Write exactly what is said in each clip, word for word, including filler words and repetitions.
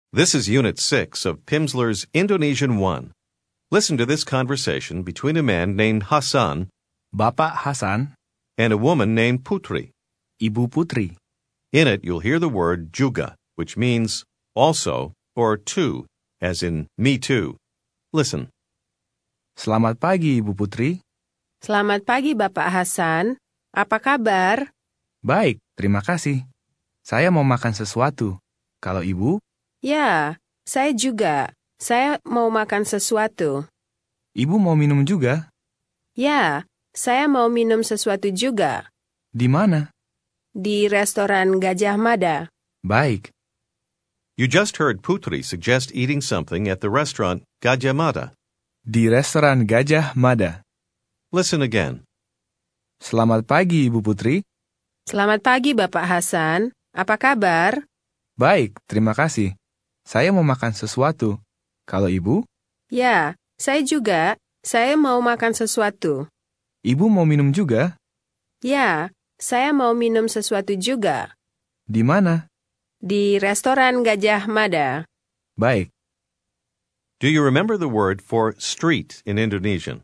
This is Unit six of Pimsleur's Indonesian one. Listen to this conversation between a man named Hasan Bapak Hasan, and a woman named Putri. Ibu Putri. In it, you'll hear the word juga, which means also or too, as in me too. Listen. Selamat pagi, Ibu Putri. Selamat pagi, Bapak Hasan. Apa kabar? Baik, terima kasih. Saya mau makan sesuatu. Kalau Ibu? Ya, saya juga. Saya mau makan sesuatu. Ibu mau minum juga? Ya, saya mau minum sesuatu juga. Di mana? Di restoran Gajah Mada. Baik. You just heard Putri suggest eating something at the restaurant Gajah Mada. Di restoran Gajah Mada. Listen again. Selamat pagi, Ibu Putri. Selamat pagi, Bapak Hasan. Apa kabar? Baik, terima kasih. Saya mau makan sesuatu. Kalau Ibu? Ya, saya juga. Saya mau makan sesuatu. Ibu mau minum juga? Ya, saya mau minum sesuatu juga. Di mana? Di restoran Gajah Mada. Baik. Do you remember the word for street in Indonesian?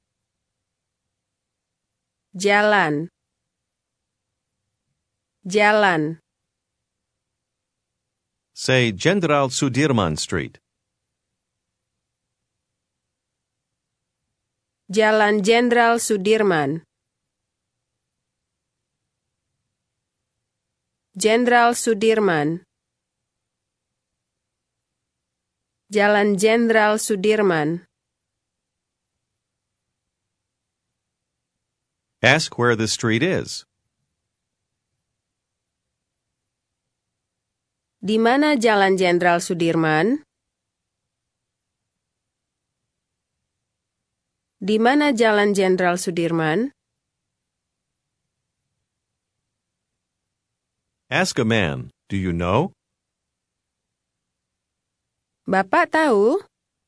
Jalan. Jalan. Say Jenderal Sudirman Street. Jalan Jenderal Sudirman. Jenderal Sudirman. Jalan Jenderal Sudirman. Ask where the street is. Di mana Jalan Jenderal Sudirman? Di mana Jalan Jenderal Sudirman? Ask a man, do you know? Bapak tahu?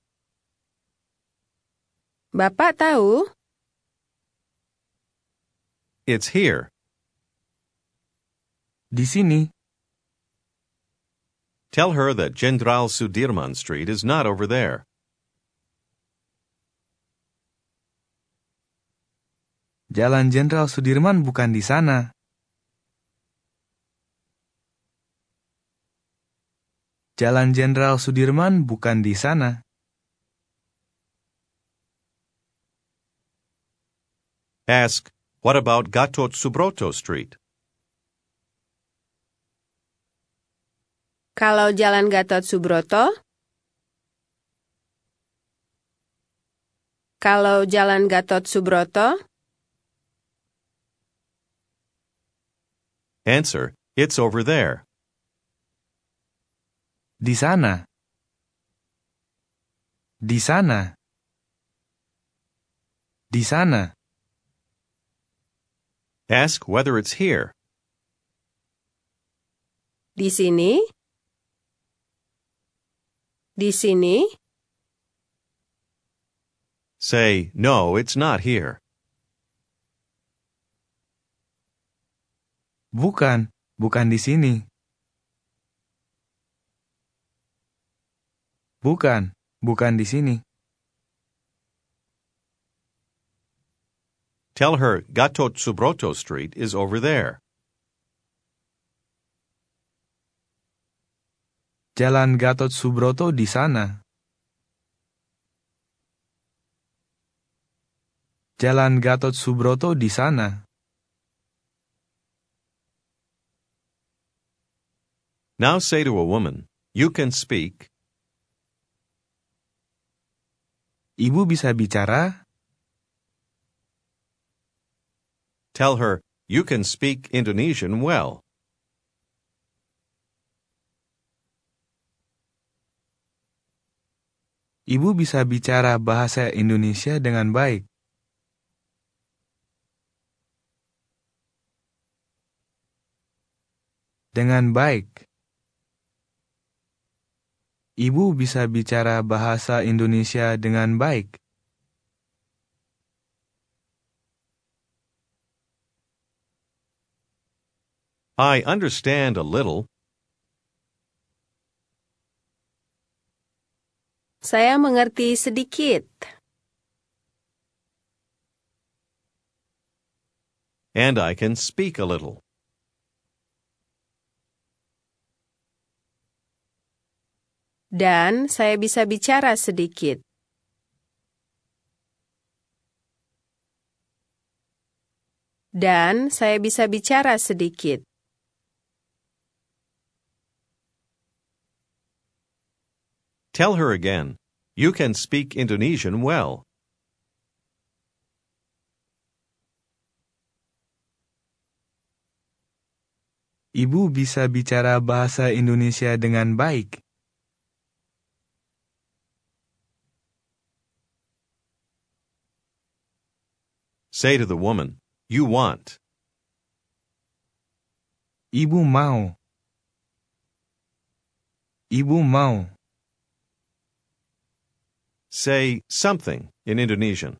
Bapak tahu? It's here. Di sini. Tell her that Jenderal Sudirman Street is not over there. Jalan Jenderal Sudirman bukan di sana. Jalan Jenderal Sudirman bukan di sana. Ask, what about Gatot Subroto Street? Kalau Jalan Gatot Subroto? Kalau Jalan Gatot Subroto? Answer, it's over there. Di sana. Di sana. Di sana. Ask whether it's here. Di sini? Di sini? Say, no, it's not here. Bukan, bukan di sini. Bukan, bukan di sini. Tell her Gatot Subroto Street is over there. Jalan Gatot Subroto di sana. Jalan Gatot Subroto di sana. Now say to a woman, you can speak. Ibu bisa bicara? Tell her, you can speak Indonesian well. Ibu bisa bicara bahasa Indonesia dengan baik. Dengan baik. Ibu bisa bicara bahasa Indonesia dengan baik. I understand a little. Saya mengerti sedikit. And I can speak a little. Dan saya bisa bicara sedikit. Dan saya bisa bicara sedikit. Tell her again. You can speak Indonesian well. Ibu bisa bicara bahasa Indonesia dengan baik. Say to the woman, you want. Ibu mau. Ibu mau. Say something in Indonesian.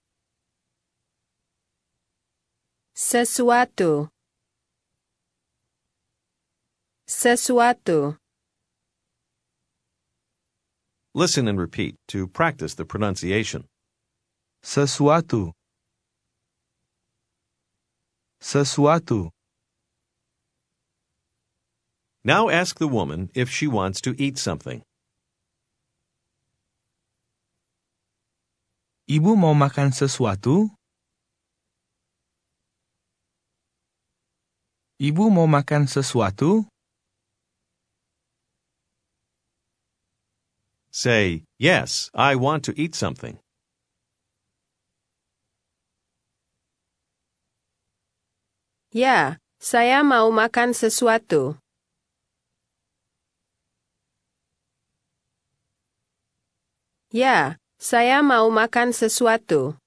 Sesuatu. Sesuatu. Listen and repeat to practice the pronunciation. Sesuatu. Sesuatu. Now ask the woman if she wants to eat something. Ibu mau makan sesuatu? Ibu mau makan sesuatu? Say, yes, I want to eat something. Ya, saya mau makan sesuatu. Ya, saya mau makan sesuatu.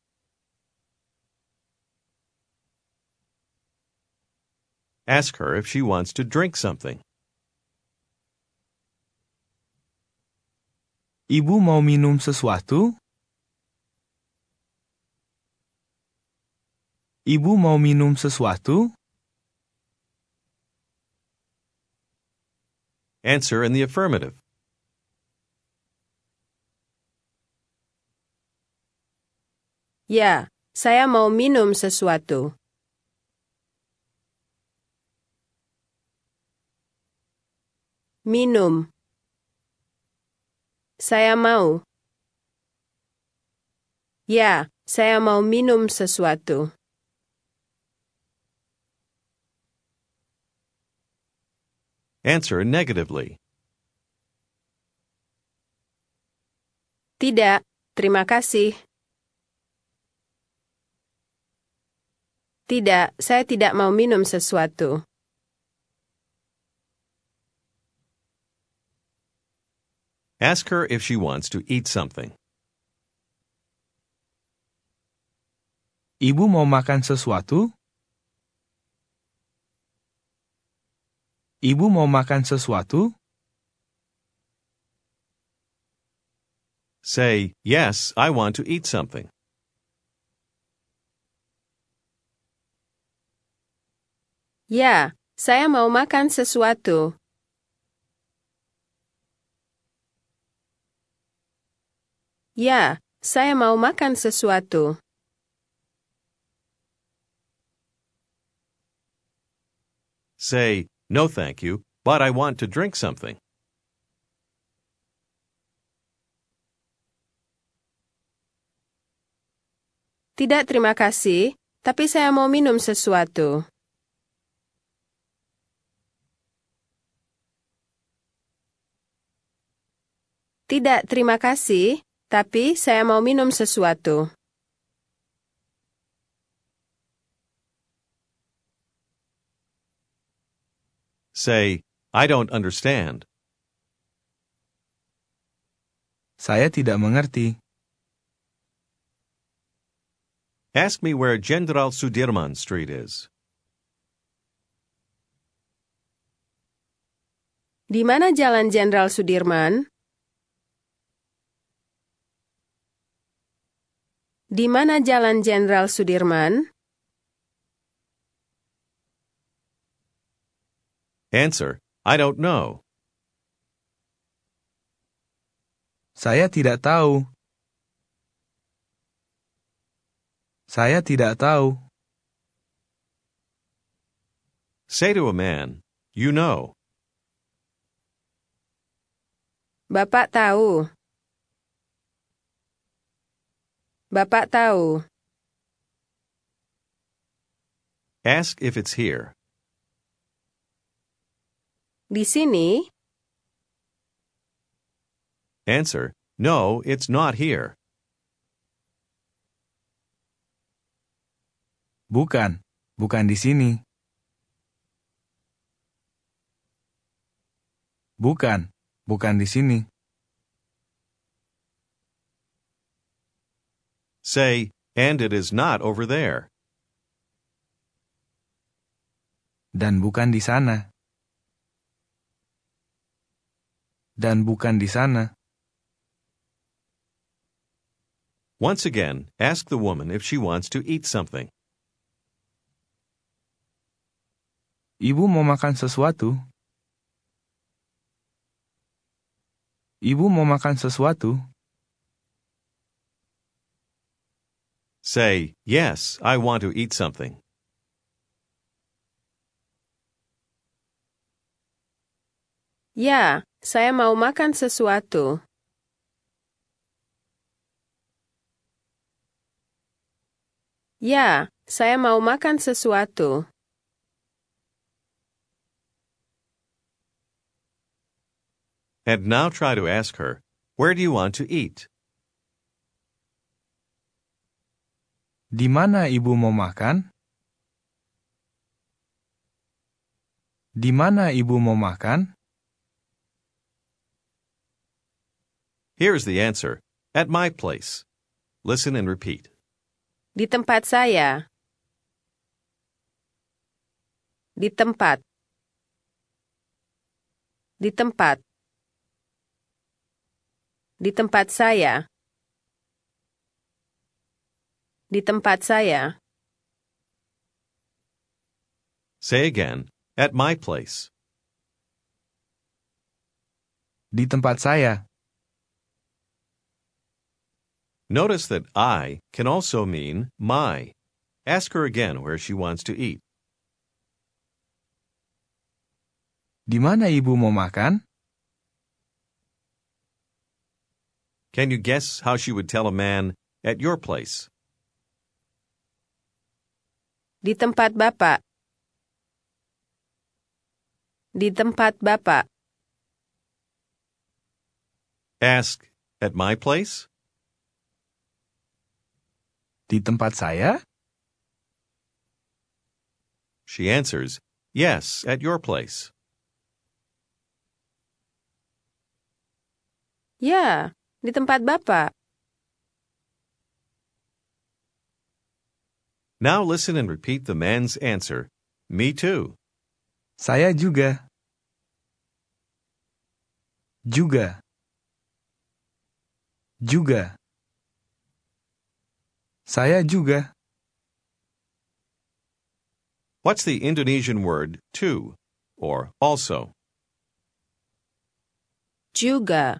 Ask her if she wants to drink something. Ibu mau minum sesuatu? Ibu mau minum sesuatu? Answer in the affirmative. Ya, saya mau minum sesuatu. Minum. Saya mau. Ya, saya mau minum sesuatu. Answer negatively. Tidak, terima kasih. Tidak, saya tidak mau minum sesuatu. Ask her if she wants to eat something. Ibu mau makan sesuatu? Ibu mau makan sesuatu? Say, yes, I want to eat something. Ya, saya mau makan sesuatu. Ya, saya mau makan sesuatu. Say, no thank you, but I want to drink something. Tidak, terima kasih, tapi saya mau minum sesuatu. Tidak, terima kasih, tapi saya mau minum sesuatu. Say, I don't understand. Saya tidak mengerti. Ask me where Jenderal Sudirman Street is. Di mana Jalan Jenderal Sudirman? Di mana Jalan Jenderal Sudirman? Answer, I don't know. Saya tidak tahu. Saya tidak tahu. Say to a man, you know. Bapak tahu. Bapak tahu. Ask if it's here. Di sini? Answer, no, it's not here. Bukan, bukan di sini. Bukan, bukan di sini. Say, and it is not over there. Dan bukan di sana. Dan bukan di sana. Once again, ask the woman if she wants to eat something. Ibu mau makan sesuatu? Ibu mau makan sesuatu? Say, yes, I want to eat something. Ya, saya mau makan sesuatu. Ya, saya mau makan sesuatu. And now try to ask her, where do you want to eat? Di mana ibu mau makan? Di mana ibu mau makan? Here's the answer, at my place. Listen and repeat. Di tempat saya. Di tempat. Di tempat. Di tempat saya. Di tempat saya. Say again, at my place. Di tempat saya. Notice that I can also mean my. Ask her again where she wants to eat. Di mana ibu mau makan? Can you guess how she would tell a man, at your place? Di tempat Bapak. Di tempat Bapak. Ask, at my place? Di tempat saya? She answers, yes, at your place. Ya, di tempat Bapak. Now listen and repeat the man's answer. Me too. Saya juga. Juga. Juga. Saya juga. What's the Indonesian word too, or also? Juga.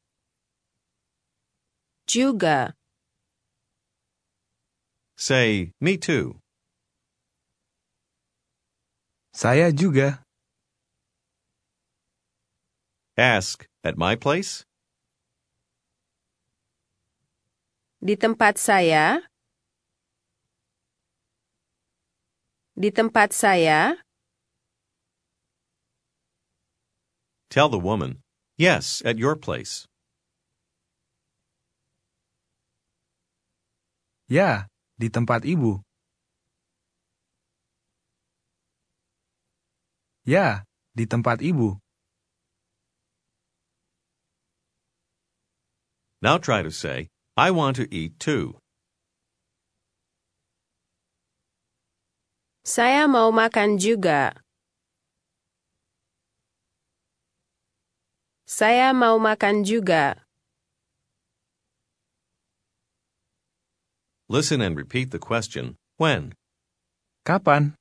Juga. Say, me too. Saya juga. Ask, at my place? Di tempat saya. Di tempat saya. Tell the woman, yes, at your place. Ya, di tempat ibu. Ya, di tempat ibu. Now try to say, I want to eat too. Saya mau makan juga. Saya mau makan juga. Listen and repeat the question, when? Kapan?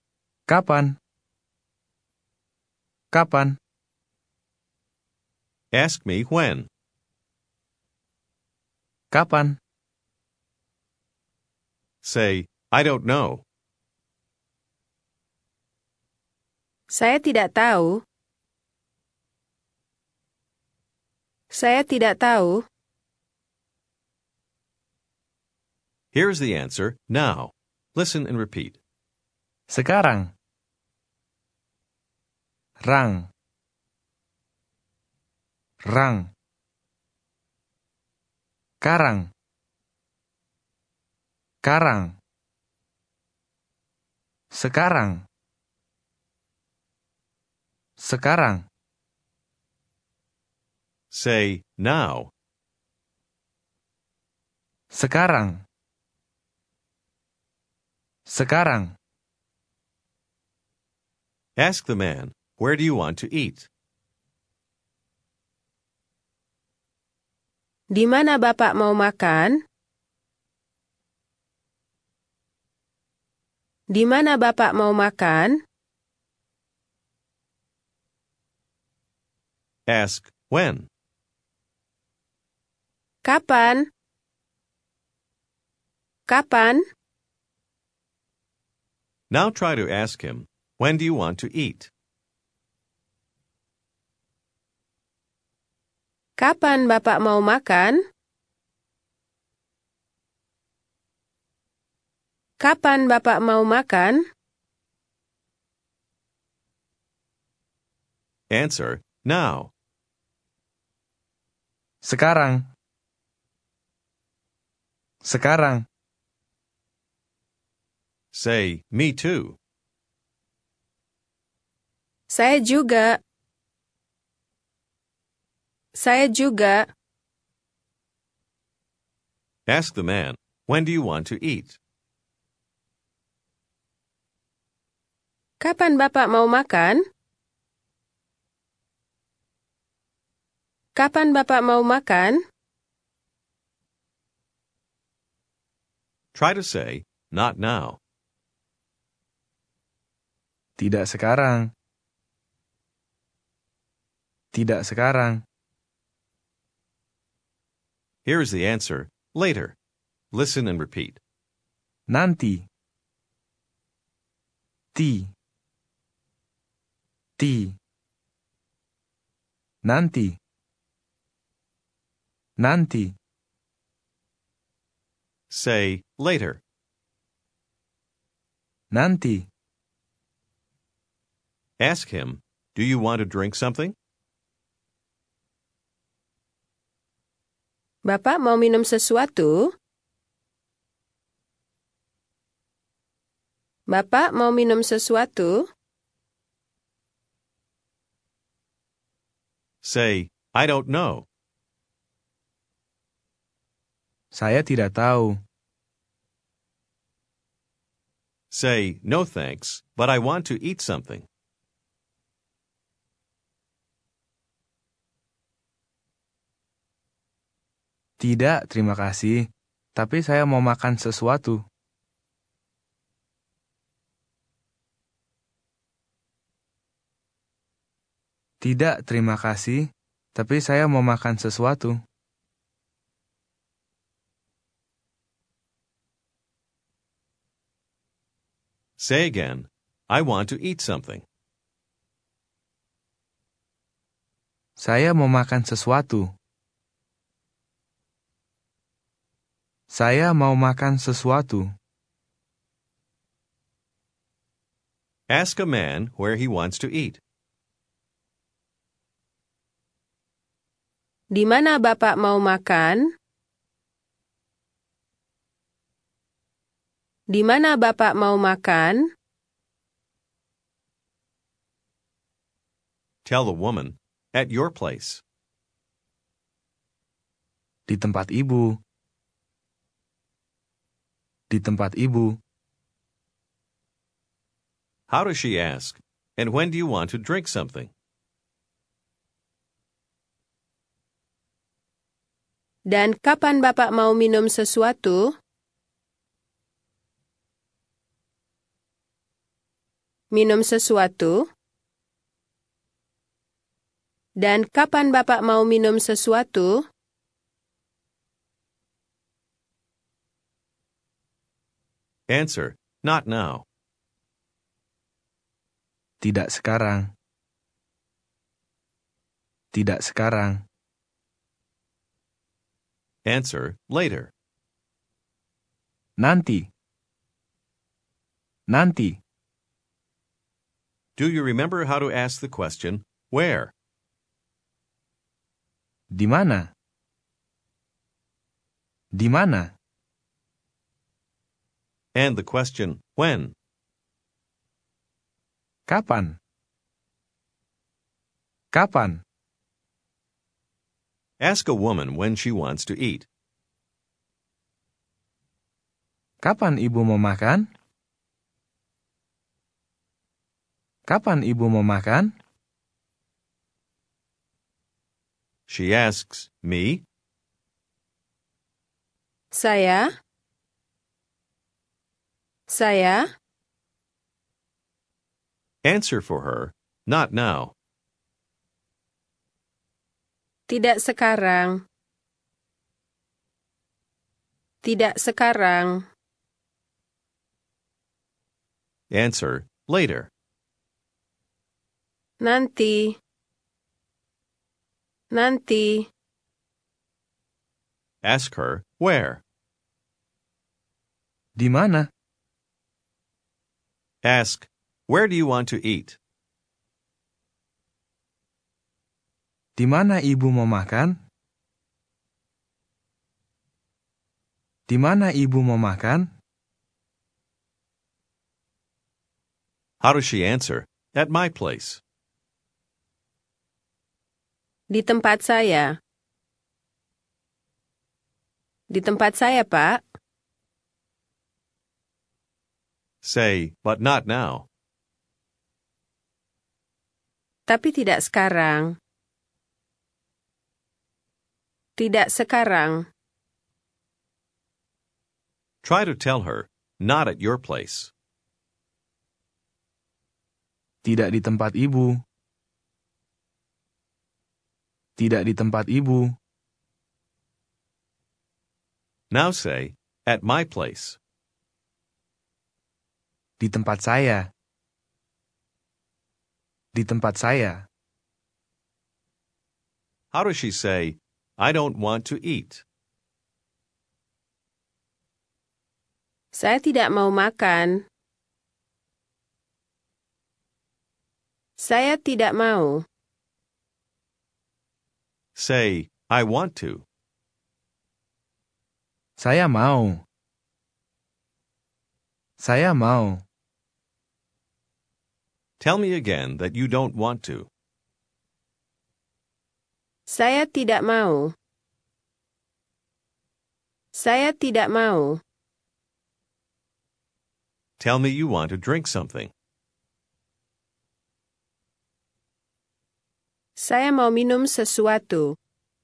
Kapan? Kapan? Ask me when. Kapan? Say, I don't know. Saya tidak tahu. Saya tidak tahu. Here's the answer now. Listen and repeat. Sekarang. Rang. Rang. Karang. Karang. Sekarang. Sekarang. Say, now. Sekarang. Sekarang. Ask the man, where do you want to eat? Di mana Bapak mau makan? Di mana Bapak mau makan? Ask when. Kapan? Kapan? Now try to ask him, when do you want to eat? Kapan Bapak mau makan? Kapan Bapak mau makan? Answer, now. Sekarang. Sekarang. Say, me too. Saya juga. Saya juga. Ask the man, when do you want to eat? Kapan Bapak mau makan? Kapan Bapak mau makan? Try to say, not now. Tidak sekarang. Tidak sekarang. Here is the answer, later. Listen and repeat. Nanti. Ti. Ti. Nanti. Nanti. Say, later. Nanti. Ask him, do you want to drink something? Bapak mau minum sesuatu? Bapak mau minum sesuatu? Say, I don't know. Saya tidak tahu. Say, no thanks, but I want to eat something. Tidak, terima kasih. Tapi saya mau makan sesuatu. Tidak, terima kasih. Tapi saya mau makan sesuatu. Say again, I want to eat something. Saya mau makan sesuatu. Saya mau makan sesuatu. Ask a man where he wants to eat. Di mana Bapak mau makan? Di mana Bapak mau makan? Tell the woman, at your place. Di tempat ibu. Di tempat ibu. How does she ask? And when do you want to drink something? Dan kapan Bapak mau minum sesuatu? Minum sesuatu? Dan kapan Bapak mau minum sesuatu? Answer, not now. Tidak sekarang. Tidak sekarang. Answer, later. Nanti. Nanti. Do you remember how to ask the question, where? Di mana? Di mana? And the question, when? Kapan? Kapan? Ask a woman when she wants to eat. Kapan ibu mau makan? Kapan ibu mau makan? She asks, me? Saya? Saya? Answer for her, not now. Tidak sekarang. Tidak sekarang. Answer, later. Nanti. Nanti. Ask her, where? Di mana? Ask, where do you want to eat? Di mana ibu mau makan? Di mana ibu mau makan? How does she answer? At my place. Di tempat saya. Di tempat saya, Pak. Say, but not now. Tapi tidak sekarang. Tidak sekarang. Try to tell her, not at your place. Tidak di tempat ibu. Tidak di tempat ibu. Now say, at my place. Di tempat saya. Di tempat saya. How does she say, I don't want to eat? Saya tidak mau makan. Saya tidak mau. Say, I want to. Saya mau. Saya mau. Tell me again that you don't want to. Saya tidak mau. Saya tidak mau. Tell me you want to drink something. Saya mau minum sesuatu.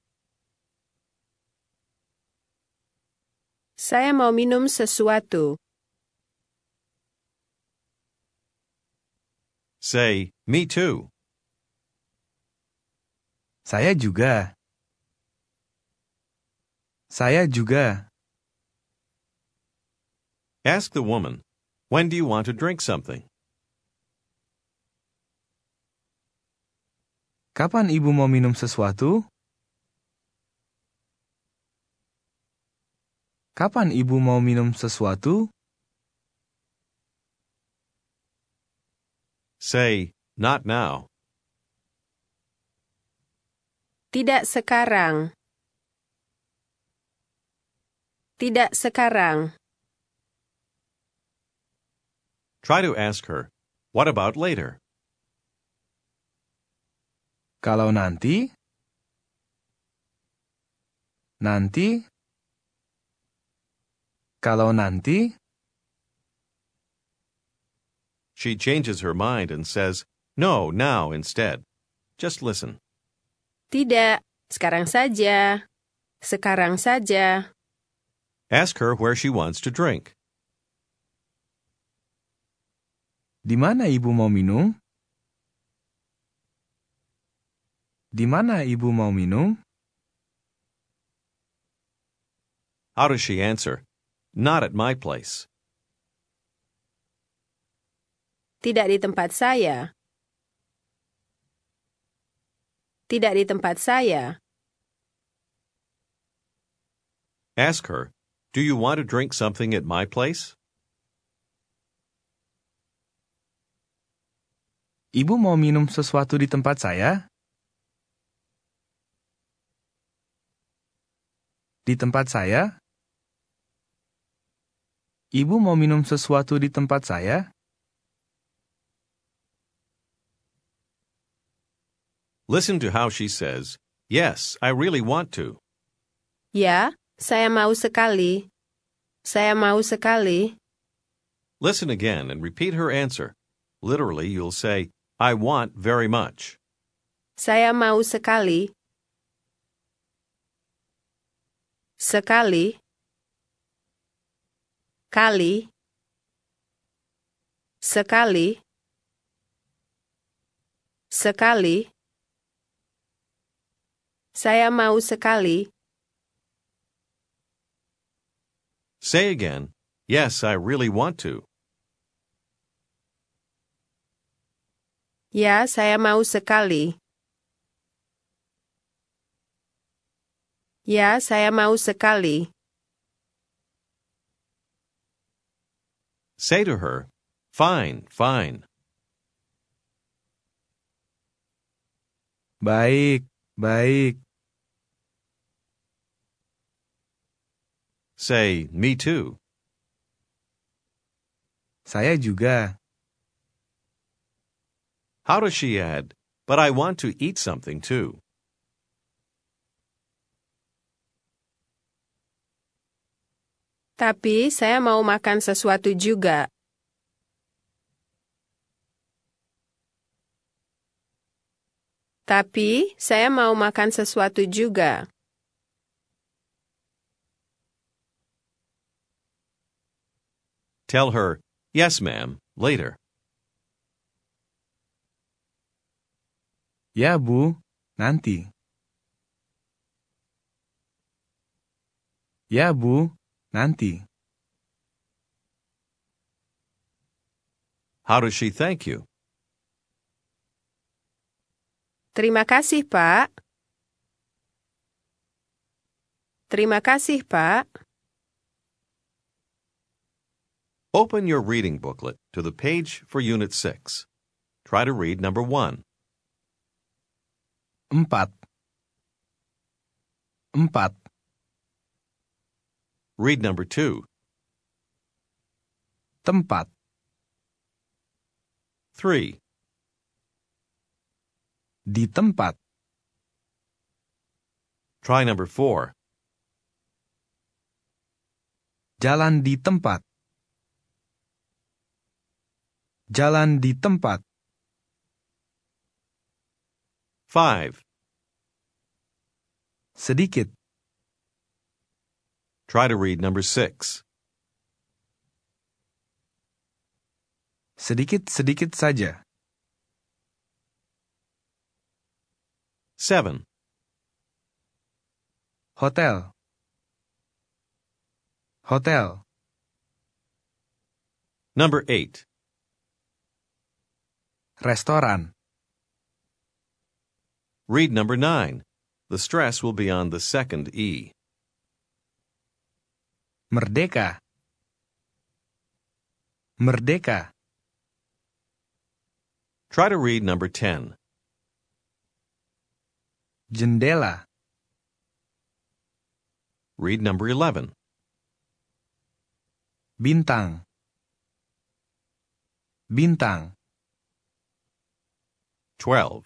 Saya mau minum sesuatu. Say, me too. Saya juga. Saya juga. Ask the woman, when do you want to drink something? Kapan ibu mau minum sesuatu? Kapan ibu mau minum sesuatu? Say, not now. Tidak sekarang. Tidak sekarang. Try to ask her, what about later? Kalau nanti? Nanti? Kalau nanti? She changes her mind and says, no, now instead. Just listen. Tidak, sekarang saja. Sekarang saja. Ask her where she wants to drink. Di mana ibu mau minum? Di mana ibu mau minum? How does she answer? Not at my place. Tidak di tempat saya. Tidak di tempat saya. Ask her, do you want to drink something at my place? Ibu mau minum sesuatu di tempat saya? Di tempat saya? Ibu mau minum sesuatu di tempat saya? Listen to how she says, yes, I really want to. Ya, saya mau sekali. Saya mau sekali. Listen again and repeat her answer. Literally, you'll say, I want very much. Saya mau sekali. Sekali. Kali. Sekali. Sekali. Saya mau sekali. Say again, yes, I really want to. Ya, saya mau sekali. Ya, saya mau sekali. Say to her, fine, fine. Baik, baik. Say, me too. Saya juga. How does she add, but I want to eat something too? Tapi saya mau makan sesuatu juga. Tapi saya mau makan sesuatu juga. Tell her, yes, ma'am, later. Ya, Bu, nanti. Ya, Bu, nanti. How does she thank you? Terima kasih, Pak. Terima kasih, Pak. Open your reading booklet to the page for Unit six. Try to read number one. Empat. Empat. Read number two. Tempat. Three. Di tempat. Try number four. Jalan di tempat. Jalan di tempat. Five. Sedikit. Try to read number six. Sedikit-sedikit saja. Seven. Hotel. Hotel. Number eight. Restoran. Read number nine. The stress will be on the second E. Merdeka. Merdeka. Try to read number ten. Jendela. Read number eleven. Bintang. Bintang. Twelve.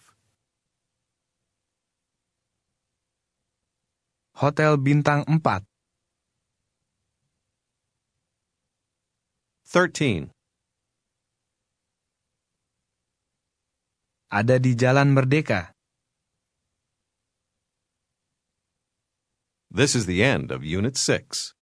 Hotel bintang empat. Thirteen. Ada di Jalan Merdeka. This is the end of Unit six.